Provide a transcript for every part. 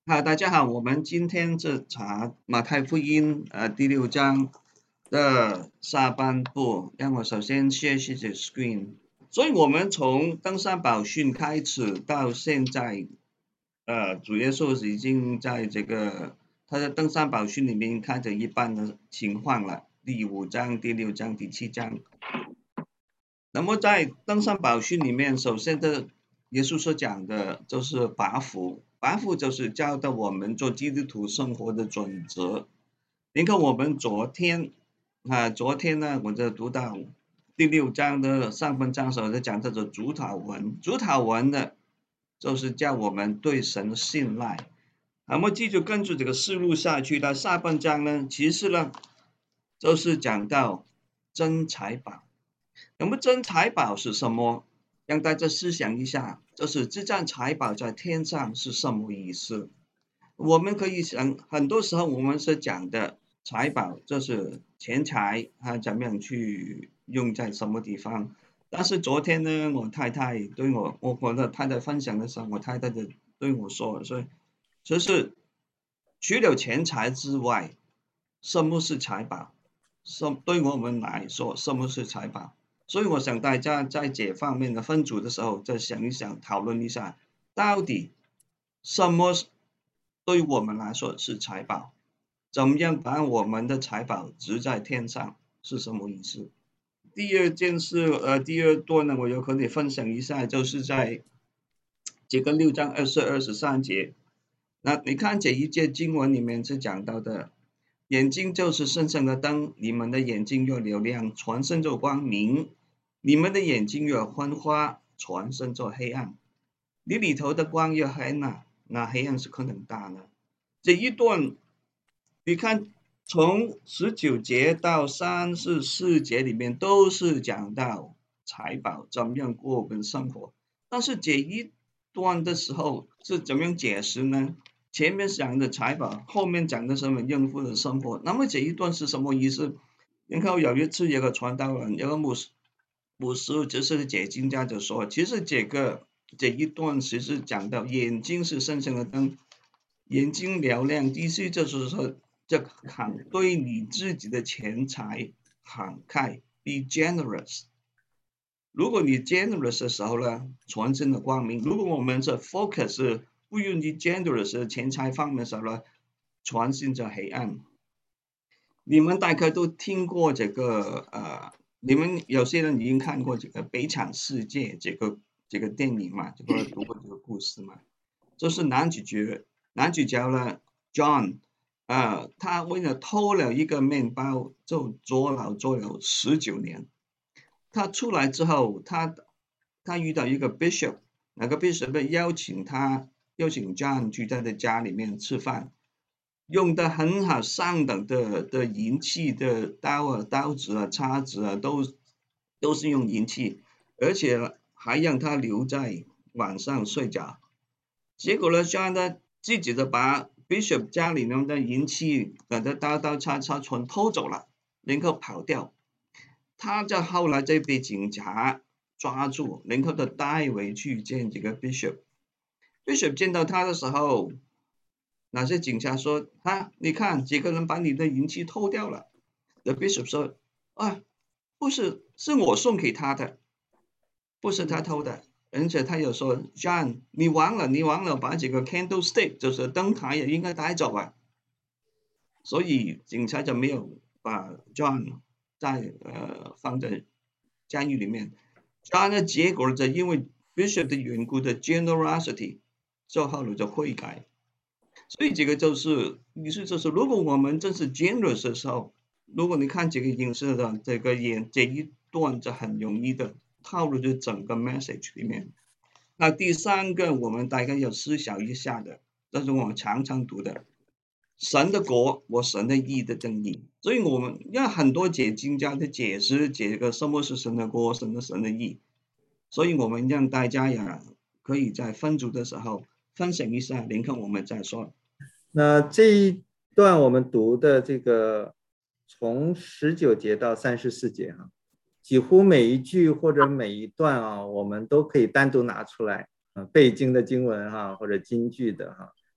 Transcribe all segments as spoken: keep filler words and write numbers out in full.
好，大家好，我们今天是查马太福音呃第六章的下半部。让我首先 share 一下 screen。所以我们从登山宝训开始到现在，呃，主耶稣已经在这个他的登山宝训里面看着一半的情况了，第五章、第六章、第七章。那么在登山宝训里面，首先的耶稣所讲的就是八福，八福就是教导我们做基督徒生活的准则。你看我们昨天啊，昨天呢，我就读到第六章的上半章时候就讲这个主祷文，主祷文呢，就是叫我们对神的信赖。那么继续跟着这个思路下去到下半章呢，其实呢，就是讲到真财宝。那么真财宝是什么？让大家思想一下，就是这张财宝在天上是什么意思？我们可以想，很多时候我们是讲的财宝，就是钱财啊，怎么样去用在什么地方？但是昨天呢，我太太对我，我我的太太分享的时候，我太太就对我说，说，就是除了钱财之外，什么是财宝？什对我们来说，什么是财宝？所以我想大家在这方面的分组的时候，再想一想，讨论一下，到底什么对我们来说是财宝？怎么样把我们的财宝值在天上是什么意思？第二件事，呃，第二段呢，我有和你分享一下，就是在这个六章二十二十三节。那你看这一节经文里面是讲到的，眼睛就是圣上的灯，你们的眼睛越流亮，全身就光明；你们的眼睛越昏花，全身就黑暗。你里头的光越黑呢，那黑暗是可能大呢。这一段你看，从十九节到三十四节里面都是讲到财宝怎么样过我们生活，但是这一段的时候是怎么样解释呢？前面讲的财宝，后面讲的什么应付的生活，那么这一段是什么意思？然后有一次有个传道人，有个牧师，牧师就是解经家就说，其实这个这一段其实讲到眼睛是圣上的灯，眼睛嘹亮，意思就是说，这慷对你自己的钱财慷慨，be generous。如果你 generous 的时候呢，全身的光明；如果我们是 focus 不愿意 generous 的钱财方面的时候呢，全身就黑暗。你们大概都听过这个呃，你们有些人已经看过这个《悲惨世界》这个这个电影嘛，这个读过这个故事嘛？就是男主角，男主角呢，John，呃，他为了偷了一个面包，就坐牢坐了十九年。他出来之后，他他遇到一个 bishop，那个 bishop 邀请他，邀请 John 去他的家里面吃饭，用的很好上等的的银器的刀啊、刀子啊、叉子啊，都都是用银器，而且还让他留在晚上睡觉。结果呢，John 呢自己的把 bishop 家里面的银器、把的刀刀叉叉全偷走了，然后跑掉。他在后来就被警察抓住，然后就带回去见这个 bishop。bishop 见到他的时候，那些警察说：“啊，你看几个人把你的银器偷掉了。” The bishop 说：“啊，不是，是我送给他的，不是他偷的。”而且他又说：“John，你忘了，你忘了把这个 candlestick，就是灯台也应该带走啊。”所以警察就没有把 John 在呃放在监狱里面。John 的结果就因为 Bishop 的缘故的 generosity，就后来就悔改。所以这个就是意思就是，如果我们真是 generous 的时候，如果你看这个影视的这个演这一段，就很容易的套入这整个 message 里面。那第三个，我们大概要思想一下的，这是我常常读的。神的国和神的义的定义，所以我们要很多解经家的解释这个什么是神的国，什么是神的义，所以我们让大家呀可以在分组的时候分享一下，然后我们再说。 那这一段我们读的这个从十九节到三十四节哈，几乎每一句或者每一段啊，我们都可以单独拿出来啊，背经的经文哈，或者金句的哈，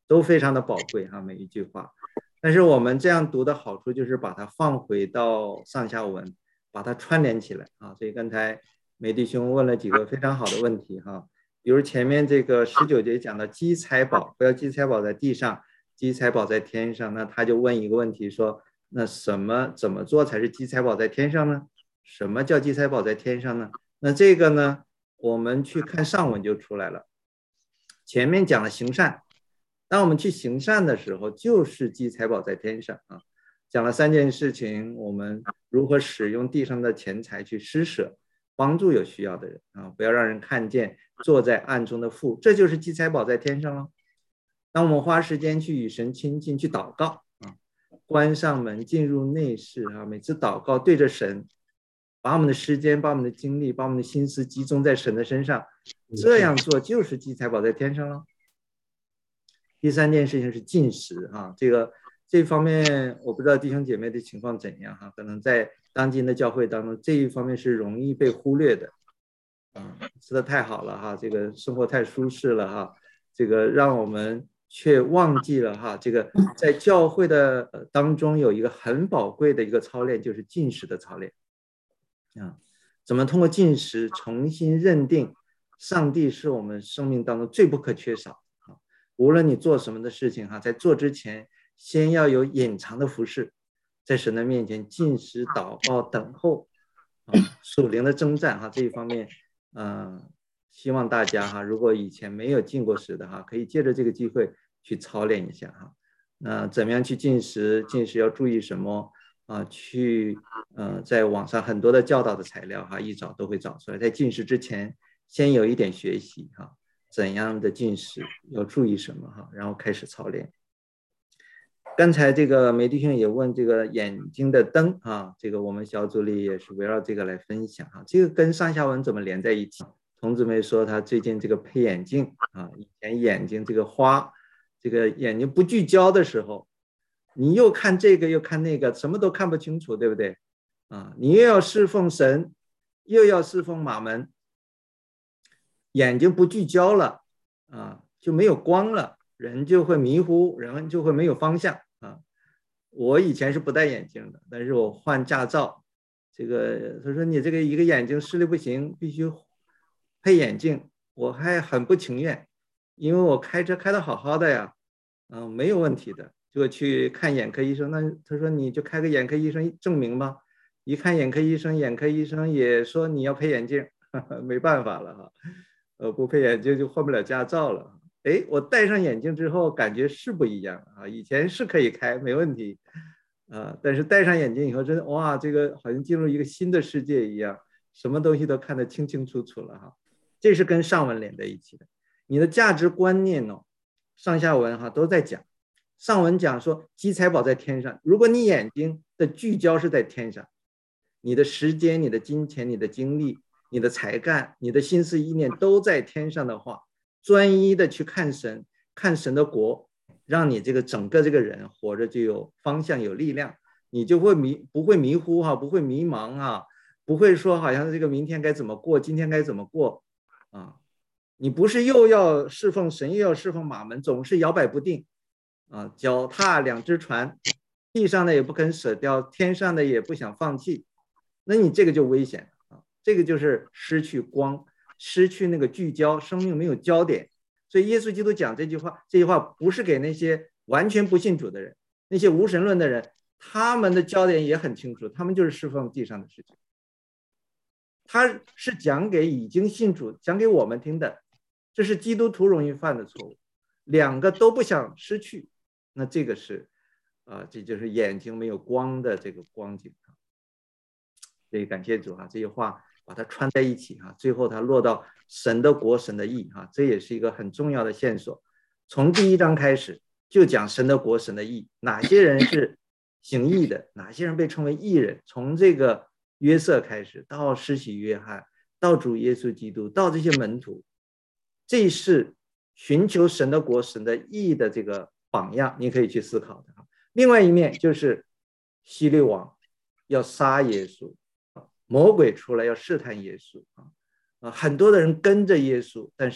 都非常的宝贵哈，每一句话。但是我们这样读的好处就是把它放回到上下文，把它串联起来啊。所以刚才梅弟兄问了几个非常好的问题哈，比如前面这个十九节讲的积财宝，不要积财宝在地上，积财宝在天上，那他就问一个问题说，那什么怎么做才是积财宝在天上呢？什么叫积财宝在天上呢？那这个呢，我们去看上文就出来了。前面讲了行善，当我们去行善的时候，就是积财宝在天上啊。讲了三件事情，我们如何使用地上的钱财去施舍，帮助有需要的人啊，不要让人看见坐在暗中的父，这就是积财宝在天上了。当我们花时间去与神亲近，去祷告啊，关上门进入内室啊，每次祷告对着神，把我们的时间、把我们的精力、把我们的心思集中在神的身上，这样做就是积财宝在天上了。第三件事情是进食哈，这个这方面我不知道弟兄姐妹的情况怎样哈，可能在当今的教会当中，这一方面是容易被忽略的。啊，吃的太好了哈，这个生活太舒适了哈，这个让我们却忘记了哈，这个在教会的当中有一个很宝贵的一个操练，就是进食的操练啊。怎么通过进食重新认定上帝是我们生命当中最不可缺少啊？无论你做什么的事情哈，在做之前先要有隐藏的服侍，在神的面前进食、祷告、等候啊，属灵的征战哈，这一方面。嗯，希望大家哈，如果以前没有进过食的哈，可以借着这个机会去操练一下哈。那怎么样去进食？进食要注意什么啊？去呃，在网上很多的教导的材料哈，一找都会找出来。在进食之前，先有一点学习哈，怎样的进食要注意什么哈，然后开始操练。刚才这个梅弟兄也问这个眼睛的灯啊，这个我们小组里也是围绕这个来分享哈，这个跟上下文怎么连在一起？童姊妹说她最近这个配眼镜啊，以前眼睛这个花，这个眼睛不聚焦的时候，你又看这个又看那个，什么都看不清楚，对不对？啊，你又要侍奉神，又要侍奉马门，眼睛不聚焦了啊，就没有光了，人就会迷糊，人就会没有方向。啊，我以前是不戴眼镜的，但是我换驾照，这个他说你这个一个眼睛视力不行，必须配眼镜，我还很不情愿，因为我开车开得好好的呀，嗯、呃，没有问题的，就去看眼科医生。那他说你就开个眼科医生证明吧，一看眼科医生，眼科医生也说你要配眼镜，呵呵，没办法了哈，呃，不配眼镜就换不了驾照了。哎，我戴上眼镜之后感觉是不一样啊，以前是可以开没问题啊，但是戴上眼镜以后真的哇，这个好像进入一个新的世界一样，什么东西都看得清清楚楚了哈。这是跟上文连在一起的，你的价值观念哦，上下文哈都在讲。上文讲说积财宝在天上，如果你眼睛的聚焦是在天上，你的时间、你的金钱、你的精力、你的才干、你的心思意念都在天上的话，专一的去看神，看神的国，让你这个整个这个人活着就有方向、有力量，你就会迷不会迷糊哈，不会迷茫啊，不会说好像这个明天该怎么过，今天该怎么过啊？你不是又要侍奉神，又要侍奉马门，总是摇摆不定啊，脚踏两只船，地上的也不肯舍掉，天上的也不想放弃，那你这个就危险啊，这个就是失去光。失去那个聚焦，生命没有焦点。所以耶稣基督讲这句话，这句话不是给那些完全不信主的人，那些无神论的人，他们的焦点也很清楚，他们就是侍奉地上的事情。他是讲给已经信主，讲给我们听的，这是基督徒容易犯的错误，两个都不想失去，那这个是啊、呃，这就是眼睛没有光的这个光景。所以感谢主啊，这些话把它串在一起哈，最后它落到神的国、神的义哈，这也是一个很重要的线索。从第一章开始就讲神的国、神的义，哪些人是行义的，哪些人被称为义人。从这个约瑟开始，到施洗约翰，到主耶稣基督，到这些门徒，这是寻求神的国、神的义的这个榜样，你可以去思考的。另外一面就是希律王要杀耶稣。魔鬼出来要试探耶稣啊，很多的人跟着耶稣，但是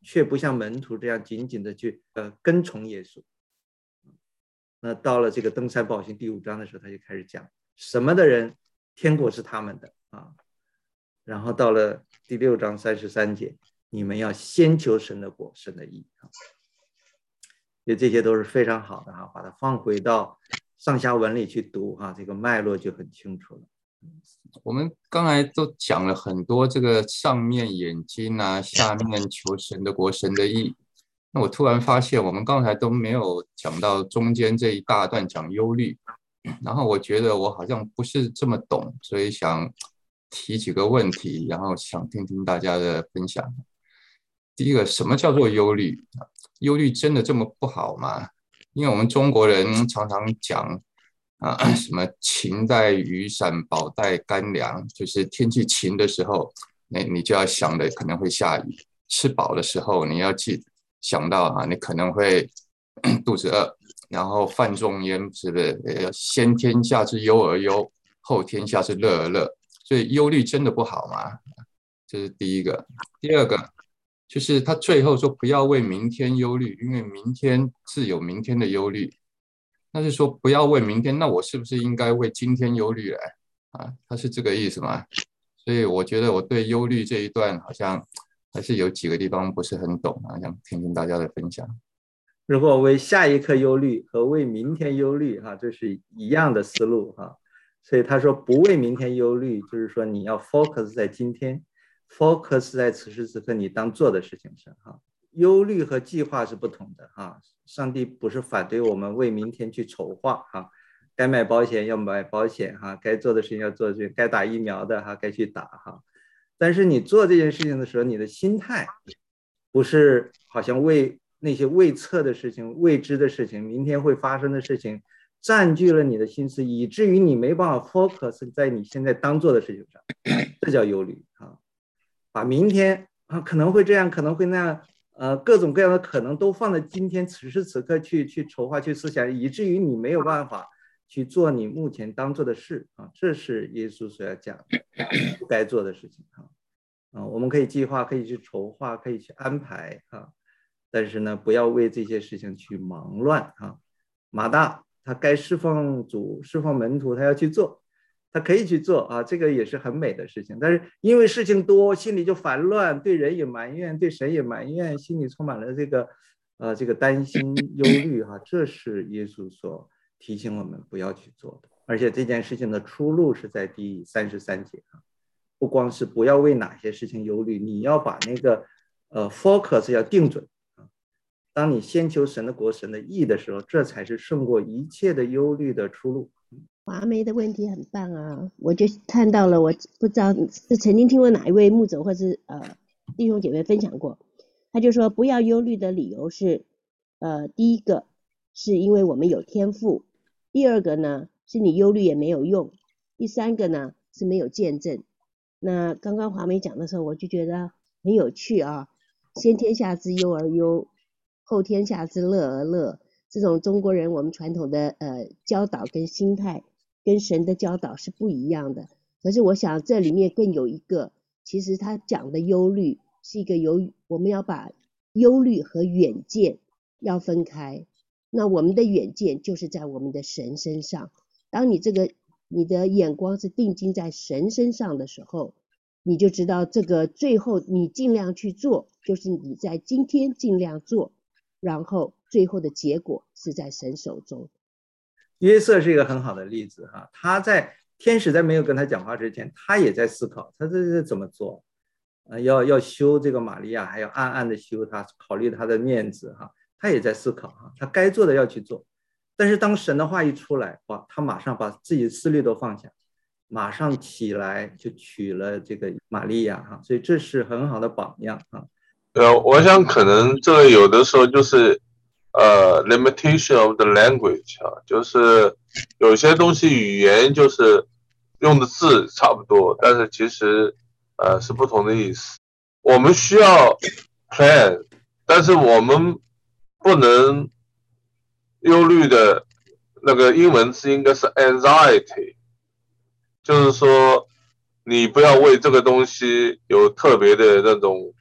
却不像门徒这样紧紧的去呃跟从耶稣。那到了这个登山宝训第五章的时候，他就开始讲什么的人天国是他们的啊。然后到了第六章三十三节，你们要先求神的国，神的义啊。所以这些都是非常好的哈，把它放回到上下文里去读哈，这个脉络就很清楚了。 我们刚才都讲了很多这个上面眼睛啊，下面求神的国，神的义。那我突然发现，我们刚才都没有讲到中间这一大段讲忧虑，然后我觉得我好像不是这么懂，所以想提几个问题，然后想听听大家的分享。第一个，什么叫做忧虑？忧虑真的这么不好吗？因为我们中国人常常讲啊，什么晴带雨伞，宝带干粮，就是天气晴的时候，那你就要想的可能会下雨；吃饱的时候，你要记想到啊，你可能会肚子饿，然后饭中焉，是不是？先天下之忧而忧，后天下之乐而乐。所以忧虑真的不好吗？这是第一个。第二个就是他最后说不要为明天忧虑，因为明天自有明天的忧虑。那是说不要为明天，那我是不是应该为今天忧虑来啊？他是这个意思吗？所以我觉得我对忧虑这一段好像还是有几个地方不是很懂啊，想听听大家的分享。 如果为下一刻忧虑和为明天忧虑哈，这是一样的思路哈。所以他说不为明天忧虑，就是说你要 focus 在今天 ，focus 在此时此刻你当做的事情上哈。忧虑和计划是不同的哈，上帝不是反对我们为明天去筹划哈，该买保险要买保险哈，该做的事情要做，该打疫苗的哈该去打哈。但是你做这件事情的时候，你的心态不是好像为那些未测的事情、未知的事情、明天会发生的事情占据了你的心思，以至于你没办法 focus 在你现在当做的事情上，这叫忧虑啊。把明天啊可能会这样，可能会那样。呃，各种各样的可能都放在今天此时此刻去去筹划、去思想，以至于你没有办法去做你目前当做的事啊，这是耶稣所要讲的不该做的事情啊。啊，我们可以计划，可以去筹划，可以去安排啊，但是呢，不要为这些事情去忙乱啊。马大他该侍奉主、侍奉门徒，他要去做。他可以去做啊，这个也是很美的事情，但是因为事情多，心里就烦乱，对人也埋怨，对神也埋怨，心里充满了这个呃这个担心忧虑哈、啊，这是耶稣所提醒我们不要去做的。而且这件事情的出路是在第三十三节啊，不光是不要为哪些事情忧虑，你要把那个呃 focus 要定准啊。当你先求神的国、神的义的时候，这才是胜过一切的忧虑的出路。 华梅的问题很棒啊，我就看到了，我不知道是曾经听过哪一位牧者或是呃弟兄姐妹分享过，他就说不要忧虑的理由是，呃，第一个是因为我们有天赋，第二个呢是你忧虑也没有用，第三个呢是没有见证。那刚刚华梅讲的时候，我就觉得很有趣啊，先天下之忧而忧，后天下之乐而乐，这种中国人我们传统的呃教导跟心态跟神的教导是不一样的。可是我想这里面更有一个，其实他讲的忧虑是一个有我们要把忧虑和远见要分开。那我们的远见就是在我们的神身上，当你这个你的眼光是定睛在神身上的时候，你就知道这个最后你尽量去做，就是你在今天尽量做，然后最后的结果是在神手中。 约瑟是一个很好的例子哈，他在天使在没有跟他讲话之前，他也在思考他这是怎么做，呃，要要修这个玛利亚，还要暗暗的修他，考虑他的面子哈，他也在思考哈，他该做的要去做。但是当神的话一出来，哇，他马上把自己的思虑都放下，马上起来就娶了这个玛利亚哈，所以这是很好的榜样哈。 呃，我想可能这个有的时候就是呃 limitation of the language 啊，就是有些东西语言就是用的字差不多，但是其实呃是不同的意思。我们需要 plan， 但是我们不能忧虑的那个英文字应该是 anxiety， 就是说你不要为这个东西有特别的那种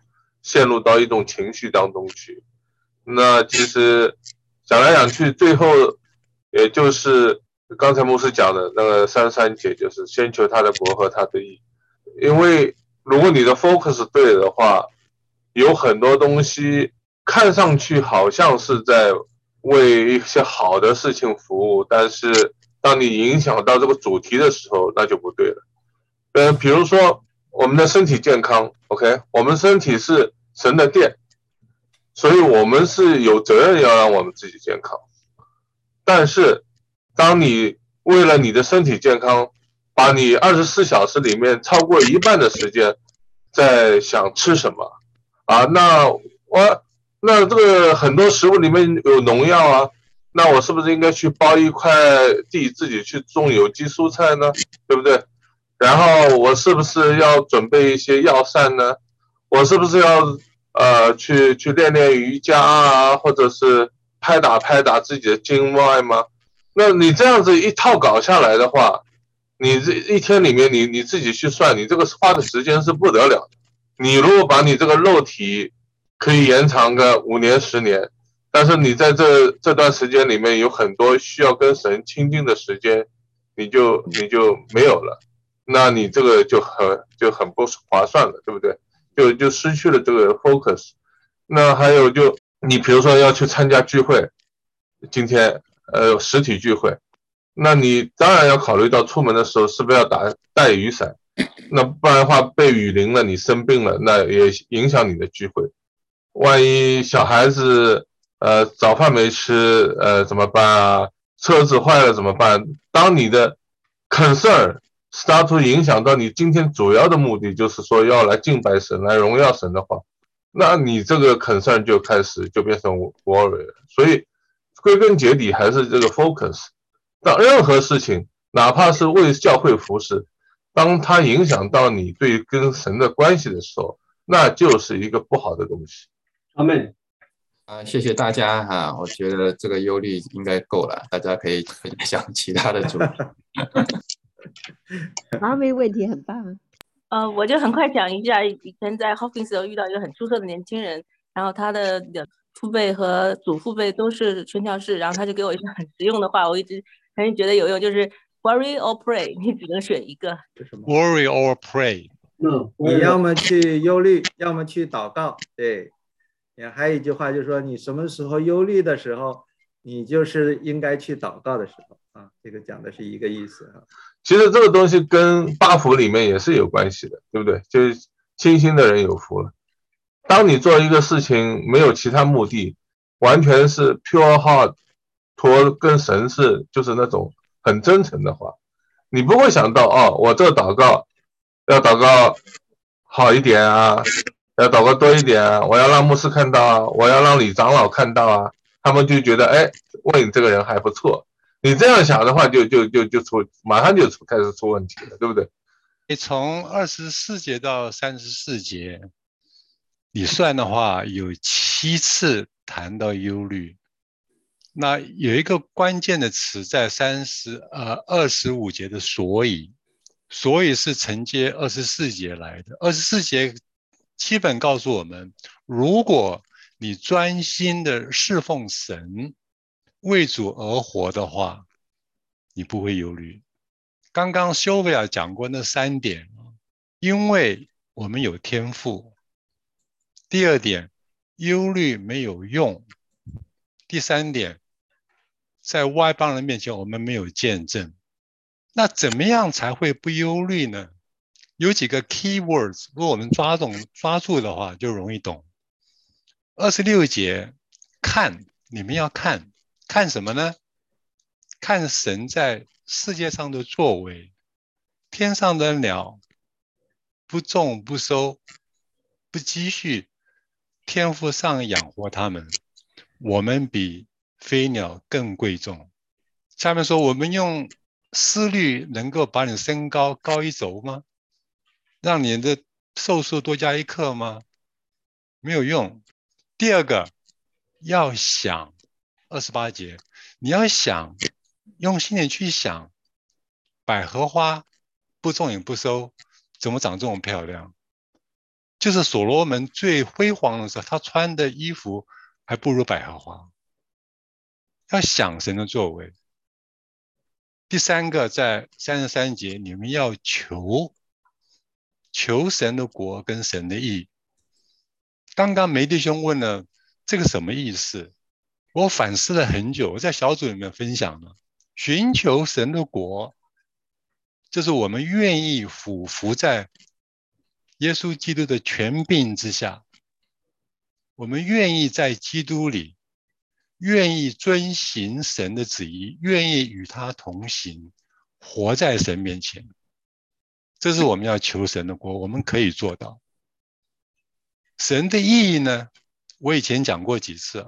陷入到一种情绪当中去。那其实讲来讲去，最后也就是刚才牧师讲的那个三三节，就是先求他的国和他的义。因为如果你的 focus 对的话，有很多东西看上去好像是在为一些好的事情服务，但是当你影响到这个主题的时候，那就不对了。呃，比如说我们的身体健康 ，OK， 我们身体是神的殿，所以我们是有责任要让我们自己健康。但是当你为了你的身体健康，把你二十四小时里面超过一半的时间在想吃什么啊，那我那这个很多食物里面有农药啊，那我是不是应该去包一块地自己去种有机蔬菜呢？对不对？然后我是不是要准备一些药膳呢？我是不是要呃去去练练瑜伽啊，或者是拍打拍打自己的经脉吗？那你这样子一套搞下来的话，你这一天里面你你自己去算，你这个花的时间是不得了的。你如果把你这个肉体可以延长个五年十年，但是你在这这段时间里面有很多需要跟神亲近的时间，你就你就没有了，那你这个就很就很不划算了，对不对？就就失去了这个 focus。那还有就你比如说要去参加聚会，今天呃实体聚会，那你当然要考虑到出门的时候是不是要打带雨伞，那不然的话被雨淋了，你生病了，那也影响你的聚会。万一小孩子呃早饭没吃，呃怎么办啊？车子坏了怎么办？当你的 concern start to 影响到你今天主要的目的，就是说要来敬拜神，来荣耀神的话，那你这个 concern 就开始就变成 worry 了。所以归根结底还是这个 focus。当任何事情，哪怕是为教会服侍，当它影响到你对跟神的关系的时候，那就是一个不好的东西。 阿们。 啊，谢谢大家哈、啊，我觉得这个忧虑应该够了，大家可以分享其他的主题。 好，没问题，很棒。 呃，我就很快讲一下，以前在 Hawkins 时候遇到一个很出色的年轻人，然后他的父辈和祖父辈都是宣教士，然后他就给我一句很实用的话，我一直很觉得有用，就是 worry or pray， 你只能选一个。 worry or pray， 嗯，你要么去忧虑，要么去祷告。对，也还有一句话就是说，你什么时候忧虑的时候，你就是应该去祷告的时候啊。这个讲的是一个意思啊。 其实这个东西跟八福里面也是有关系的，对不对？就是清心的人有福了。当你做一个事情没有其他目的，完全是 pure heart， 托跟神是就是那种很真诚的话，你不会想到哦，我这个祷告要祷告好一点啊，要祷告多一点啊，我要让牧师看到啊，我要让李长老看到啊，他们就觉得哎，问你这个人还不错。你这样想的话就，就就就就出，马上就出开始出问题了，对不对？ 你从二十四节到三十四节，你算的话有七次谈到忧虑。那有一个关键的词在三十呃二十五节的所以，所以是承接二十四节来的。二十四节基本告诉我们，如果你专心的侍奉神，为主而活的话，你不会忧虑。刚刚修维尔讲过那三点，因为我们有天赋。第二点，忧虑没有用。第三点，在外邦人面前我们没有见证。那怎么样才会不忧虑呢？有几个 key words， 如果我们抓懂抓住的话就容易懂。二十六节，看，你们要看。看什么呢？看神在世界上的作为。天上的鸟不种不收不积蓄，天父上养活他们，我们比飞鸟更贵重。下面说，我们用思虑能够把你身高高一轴吗？让你的寿数多加一克吗？没有用。第二个，要想，二十八节，你要想，用心点去想，百合花不种也不收，怎么长这么漂亮？ 就是所罗门最辉煌的时候，他穿的衣服还不如百合花。要想神的作为。第三个，在三十三节，你们要求求神的国跟神的义。刚刚梅弟兄问了这个什么意思，我反思了很久，我在小组里面分享了，寻求神的国，就是我们愿意俯伏在耶稣基督的权柄之下，我们愿意在基督里，愿意遵行神的旨意，愿意与他同行，活在神面前。这是我们要求神的国，我们可以做到。神的意义呢，我以前讲过几次啊。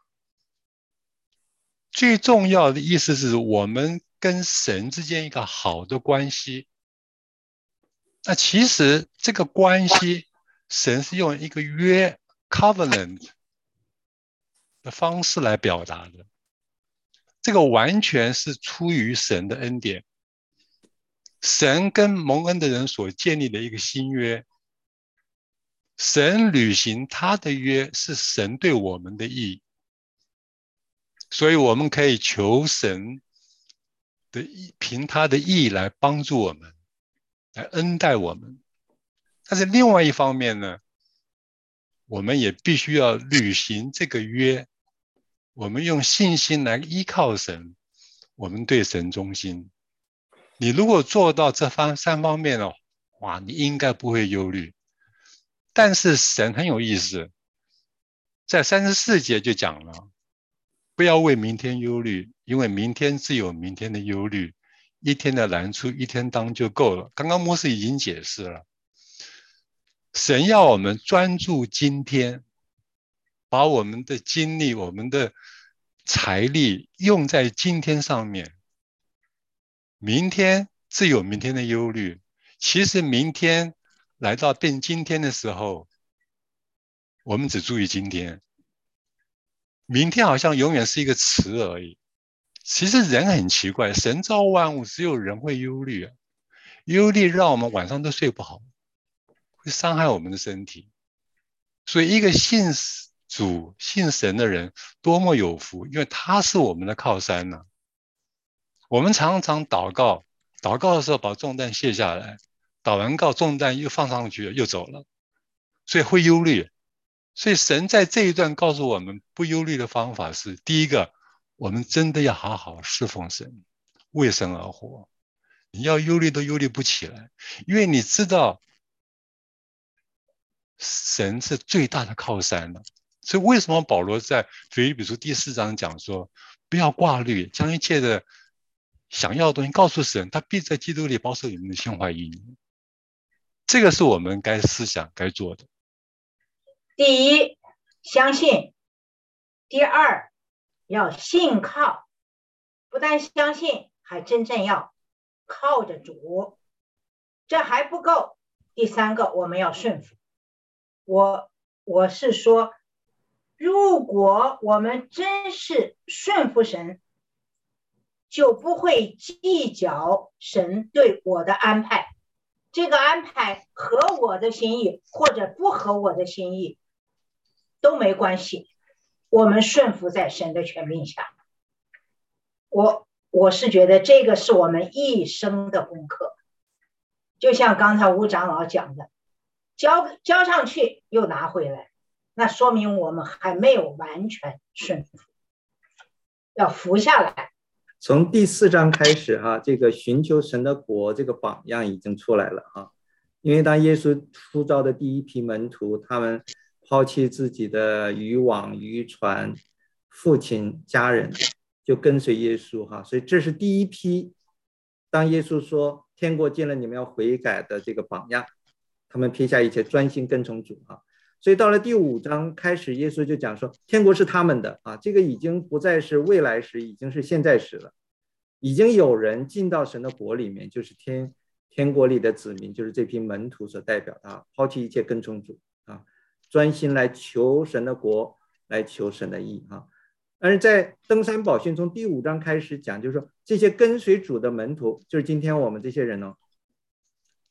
最重要的意思是我们跟神之间一个好的关系。那其实这个关系，神是用一个约 covenant 的方式来表达的。这个完全是出于神的恩典，神跟蒙恩的人所建立的一个新约。神履行他的约是神对我们的义，所以我们可以求神的义，凭他的义来帮助我们，来恩待我们。但是另外一方面呢，我们也必须要履行这个约，我们用信心来依靠神，我们对神忠心。你如果做到这方三方面哦，哇，你应该不会忧虑。但是神很有意思，在三十四节就讲了，不要为明天忧虑，因为明天自有明天的忧虑，一天的难处一天当就够了。刚刚牧师已经解释了，神要我们专注今天，把我们的精力、我们的财力用在今天上面。明天自有明天的忧虑，其实明天来到变今天的时候，我们只注意今天。明天好像永远是一个词而已。其实人很奇怪，神造万物，只有人会忧虑啊。忧虑让我们晚上都睡不好，会伤害我们的身体。所以一个信主、信神的人多么有福，因为他是我们的靠山呢、啊。我们常常祷告，祷告的时候把重担卸下来，祷完告重担又放上去又走了，所以会忧虑。所以神在这一段告诉我们不忧虑的方法是，第一个，我们真的要好好侍奉神，为神而活。你要忧虑都忧虑不起来，因为你知道神是最大的靠山了。所以为什么保罗在腓立比书第四章讲说，不要挂虑，将一切的想要的东西告诉神，他必在基督里保守你们的心怀意念。这个是我们该思想该做的。 第一，相信；第二，要信靠。不但相信，还真正要靠着主。这还不够，第三个，我们要顺服。我我是说，如果我们真是顺服神，就不会计较神对我的安排。这个安排合我的心意，或者不合我的心意，都没关系。我们顺服在神的权柄下。我我是觉得这个是我们一生的功课。就像刚才吴长老讲的，交交上去又拿回来，那说明我们还没有完全顺服，要服下来。 从第四章开始哈、啊，这个寻求神的国这个榜样已经出来了哈、啊。因为当耶稣呼召的第一批门徒，他们抛弃自己的渔网、渔船、父亲、家人，就跟随耶稣哈、啊。所以这是第一批，当耶稣说天国近了，你们要悔改的这个榜样，他们撇下一切，专心跟从主啊。所以到了第五章开始，耶稣就讲说天国是他们的啊，这个已经不再是未来时，已经是现在时了。已经有人进到神的国里面，就是天天国里的子民，就是这批门徒所代表的啊，抛弃一切跟从主啊，专心来求神的国，来求神的义啊。而在登山宝训从第五章开始讲，就是说这些跟随主的门徒，就是今天我们这些人哦，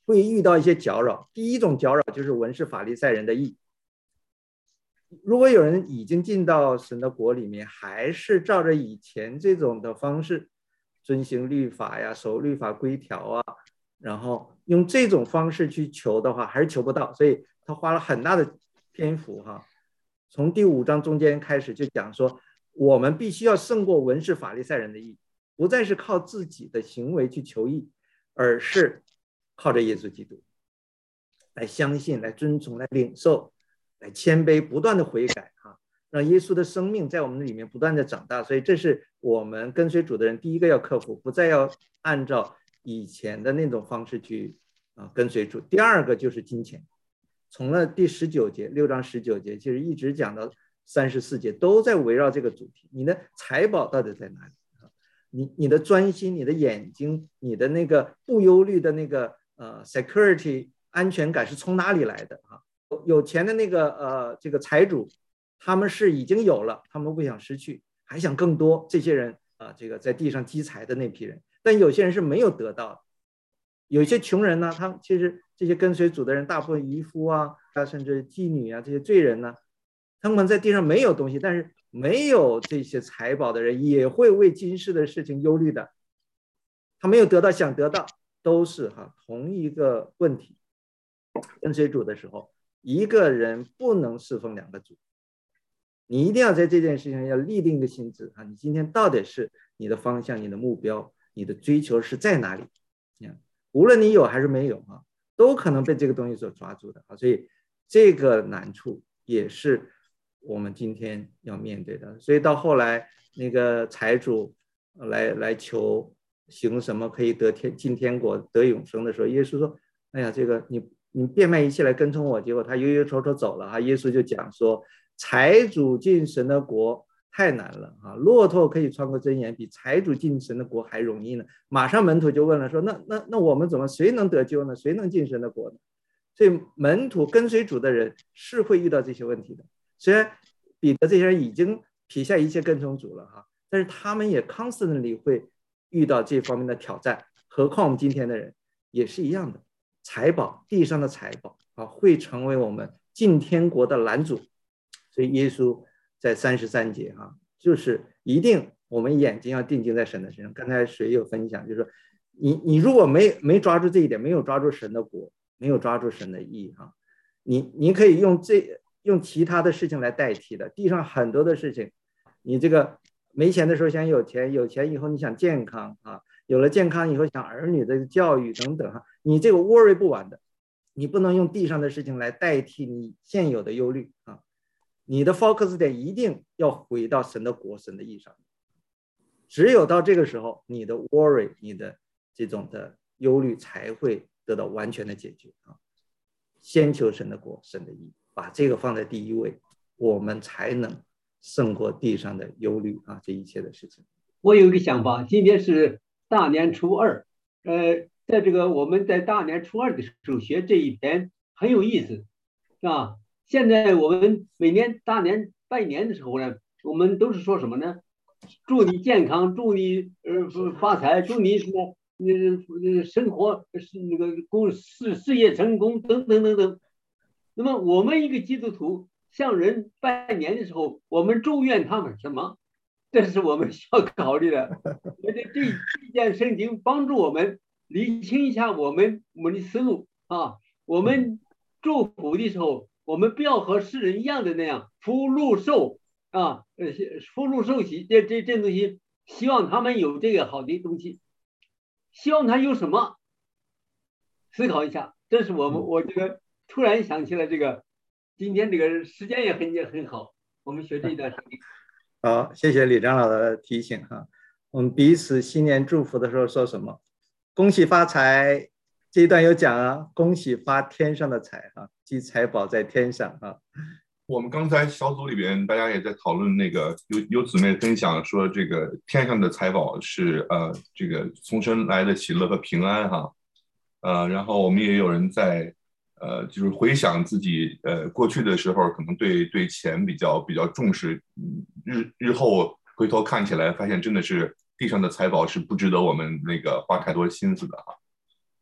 会遇到一些搅扰。第一种搅扰就是文士法利赛人的义。如果有人已经进到神的国里面，还是照着以前这种的方式遵行律法呀、守律法规条啊，然后用这种方式去求的话，还是求不到。所以他花了很大的篇幅哈，从第五章中间开始就讲说，我们必须要胜过文士法利赛人的义，不再是靠自己的行为去求义，而是靠着耶稣基督来相信、来遵从、来领受、来谦卑，不断的悔改哈，让耶稣的生命在我们里面不断的长大。所以这是我们跟随主的人第一个要克服，不再要按照以前的那种方式去啊跟随主。第二个就是金钱，从了第十九节六章十九节，其实一直讲到三十四节，都在围绕这个主题。你的财宝到底在哪里？你你的专心，你的眼睛，你的那个不忧虑的那个呃 security 安全感是从哪里来的啊？有钱的那个呃这个财主，他们是已经有了，他们不想失去，还想更多。这些人啊、呃，这个在地上积财的那批人，但有些人是没有得到的。有一些穷人呢，他们其实这些跟随主的人，大部分渔夫啊，甚至妓女啊，这些罪人呢，他们在地上没有东西，但是没有这些财宝的人也会为今世的事情忧虑的。他没有得到，想得到，都是哈同一个问题。跟随主的时候，一个人不能侍奉两个主，你一定要在这件事情上要立定一个心志啊！你今天到底是你的方向、你的目标、你的追求是在哪里？无论你有还是没有啊，都可能被这个东西所抓住的啊！所以这个难处也是我们今天要面对的。所以到后来，那个财主来来求行什么可以得天进天国得永生的时候，耶稣说：“哎呀，这个你你变卖一切来跟从我。”结果他忧忧愁愁走了啊！耶稣就讲说：“财主进神的国太难了啊！骆驼可以穿过针眼，比财主进神的国还容易呢。”马上门徒就问了说：“那那那我们怎么谁能得救呢？谁能进神的国呢？”所以门徒跟随主的人是会遇到这些问题的。虽然彼得这些人已经撇下一切跟从主了哈，但是他们也 constantly 会遇到这方面的挑战。何况我们今天的人也是一样的，财宝地上的财宝啊，会成为我们进天国的拦阻。所以耶稣在三十三节哈，就是一定我们眼睛要定睛在神的身上。刚才谁有分享，就是说你你如果没没抓住这一点，没有抓住神的国，没有抓住神的义哈，你你可以用这用其他的事情来代替的。地上很多的事情，你这个没钱的时候想有钱，有钱以后你想健康啊，有了健康以后想儿女的教育等等哈，你这个 worry 不完的，你不能用地上的事情来代替你现有的忧虑啊。你的 focus 点一定要回到神的国、神的义上。只有到这个时候，你的 worry、你的这种的忧虑才会得到完全的解决啊！先求神的国、神的义，把这个放在第一位，我们才能胜过地上的忧虑啊！这一切的事情。 我有一个想法，今天是大年初二，呃，在这个我们在大年初二的时候学这一篇很有意思，是吧？现在我们每年大年拜年的时候呢，我们都是说什么呢？祝你健康，祝你呃发财，祝你什么呃生活是那个公事事业成功等等等等。那么我们一个基督徒向人拜年的时候，我们祝愿他们什么？这是我们需要考虑的。我觉得这这件圣经帮助我们理清一下我们我们的思路啊。我们祝福的时候，我们不要和世人一样的那样福禄寿啊，呃，福禄寿喜这这这东西，希望他们有这个好的东西，希望他有什么？思考一下，这是我们我这个突然想起了这个，今天这个时间也很也很好，我们学这一段时间。 好，谢谢李长老的提醒哈。我们彼此新年祝福的时候说什么？恭喜发财。这一段有讲啊，恭喜发天上的财啊，积财宝在天上啊。 我们刚才小组里边大家也在讨论那个，有有姊妹分享说，这个天上的财宝是呃这个从神来的喜乐和平安哈，呃，然后我们也有人在呃就是回想自己呃过去的时候，可能对对钱比较比较重视，日日后回头看起来发现真的是地上的财宝是不值得我们那个花太多心思的哈。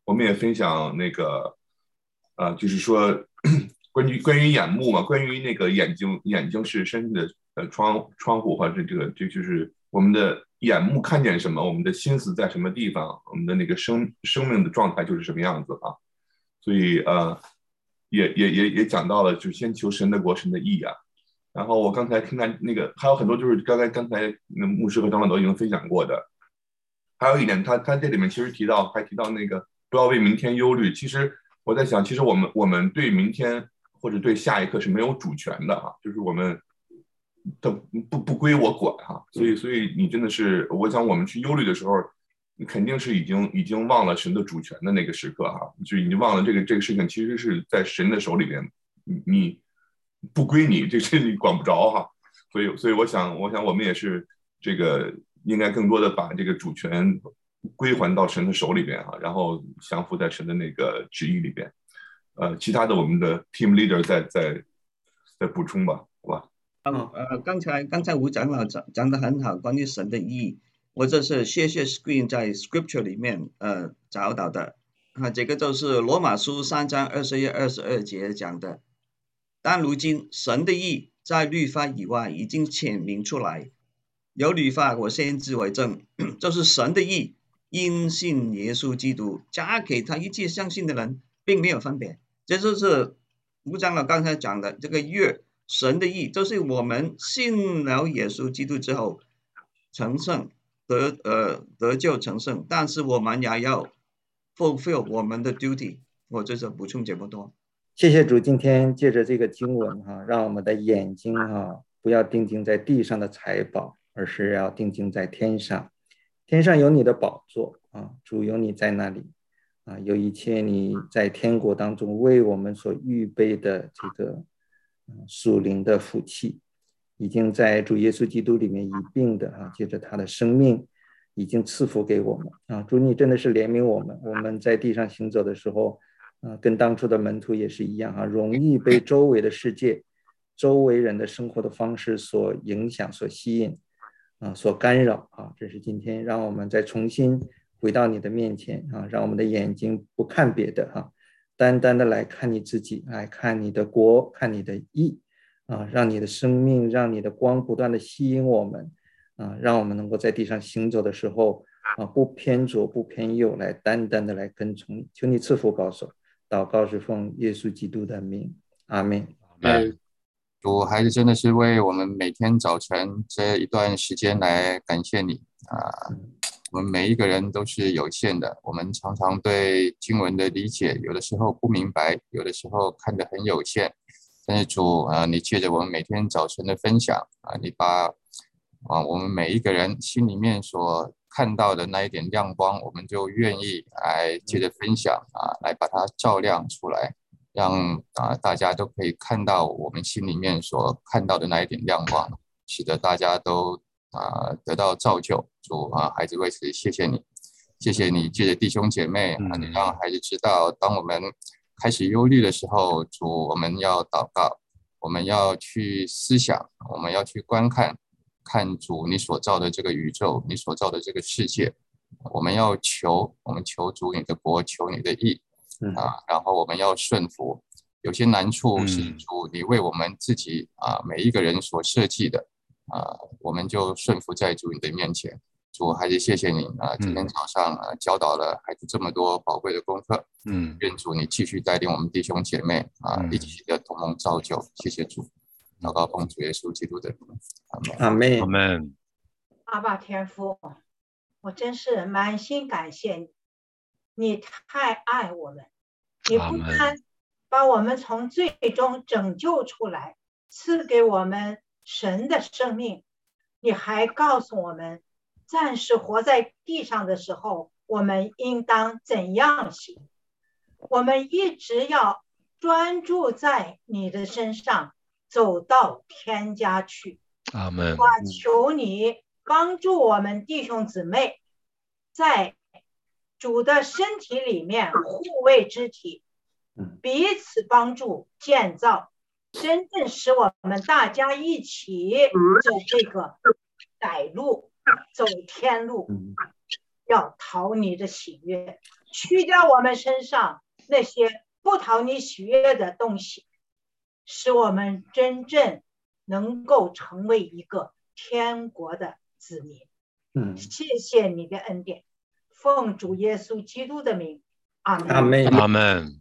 我们也分享那个呃，就是说关于关于眼目嘛，关于那个眼睛，眼睛是身体的呃窗窗户，或者这个这就是我们的眼目看见什么，我们的心思在什么地方，我们的那个生生命的状态就是什么样子啊。所以呃，也也也也讲到了，就先求神的国，神的义啊。然后我刚才听他那个还有很多，就是刚才刚才那牧师和长老都已经分享过的。还有一点，他他这里面其实提到，还提到那个不要为明天忧虑。其实我在想，其实我们我们对明天或者对下一刻是没有主权的哈，就是我们它不不归我管哈。所以所以你真的是，我想我们去忧虑的时候，你肯定是已经已经忘了神的主权的那个时刻哈，就已经忘了这个这个事情其实是在神的手里边，你你。不归你，这这你管不着哈，所以所以我想，我想我们也是这个应该更多的把这个主权归还到神的手里边哈，然后降服在神的那个旨意里边。呃，其他的我们的 team leader 再再再补充吧，好吧？ 嗯呃，刚才刚才吴长老讲讲得很好，关于神的意，我这是谢谢 screen 在 scripture 里面呃找到的啊，这个就是罗马书三章二十一二十二节讲的。但如今神的义在律法以外已经显明出来，有律法和先知为证，就是神的义因信耶稣基督加给他一切相信的人，并没有分别。这就是吴长老刚才讲的这个约神的义，就是我们信了耶稣基督之后成圣得呃得救成圣，但是我们也要 fulfill 我们的 duty。我这是补充这么多。 谢谢主，今天借着这个经文哈、啊，让我们的眼睛哈、啊、不要定睛在地上的财宝，而是要定睛在天上。天上有你的宝座啊，主有你在那里啊，有一切你在天国当中为我们所预备的这个属灵的福气，已经在主耶稣基督里面一并的啊，借着他的生命已经赐福给我们啊。主你真的是怜悯我们，我们在地上行走的时候。啊，跟当初的门徒也是一样啊，容易被周围的世界、周围人的生活的方式所影响、所吸引啊，所干扰啊。这是今天让我们再重新回到你的面前啊，让我们的眼睛不看别的哈、啊，单单的来看你自己，来看你的国，看你的义啊，让你的生命，让你的光不断的吸引我们啊，让我们能够在地上行走的时候啊，不偏左不偏右，来单单的来跟从你。求你赐福保守。祷告是奉耶稣基督的名，阿们。 主还是真的是为我们每天早晨这一段时间来感谢你啊！我们每一个人都是有限的，我们常常对经文的理解有的时候不明白，有的时候看得很有限。但是主啊，你借着我们每天早晨的分享啊，你把啊我们每一个人心里面所看到的那一点亮光，我们就愿意来借着分享啊，来把它照亮出来，让啊大家都可以看到我们心里面所看到的那一点亮光，使得大家都啊得到造就。主啊，孩子为此谢谢你，谢谢你借着弟兄姐妹啊，你让孩子知道，当我们开始忧虑的时候，主我们要祷告，我们要去思想，我们要去观看。看主你所造的这个宇宙，你所造的这个世界，我们要求，我们求主你的国，求你的义啊，然后我们要顺服。有些难处是主你为我们自己啊每一个人所设计的啊，我们就顺服在主你的面前。主还是谢谢你啊，今天早上啊教导了孩子这么多宝贵的功课，嗯，愿主你继续带领我们弟兄姐妹啊一起的同盟造就，谢谢主。祷告奉主耶稣基督的名， 阿们。 阿们。 阿爸天父，我真是满心感谢你，你太爱我们，你不单把我们从最终拯救出来，赐给我们神的生命，你还告诉我们，暂时活在地上的时候，我们应当怎样行。我们一直要专注在你的身上，走到天家去。 阿们。 我求你帮助我们弟兄姊妹在主的身体里面互为肢体，彼此帮助建造，真正使我们大家一起走这个歹路，走天路，要讨你的喜悦。 去掉我们身上那些不讨你喜悦的东西，使我们真正能够成为一个天国的子民。 嗯， 谢谢你的恩典，奉主耶稣基督的名，阿门。 阿门。 阿门。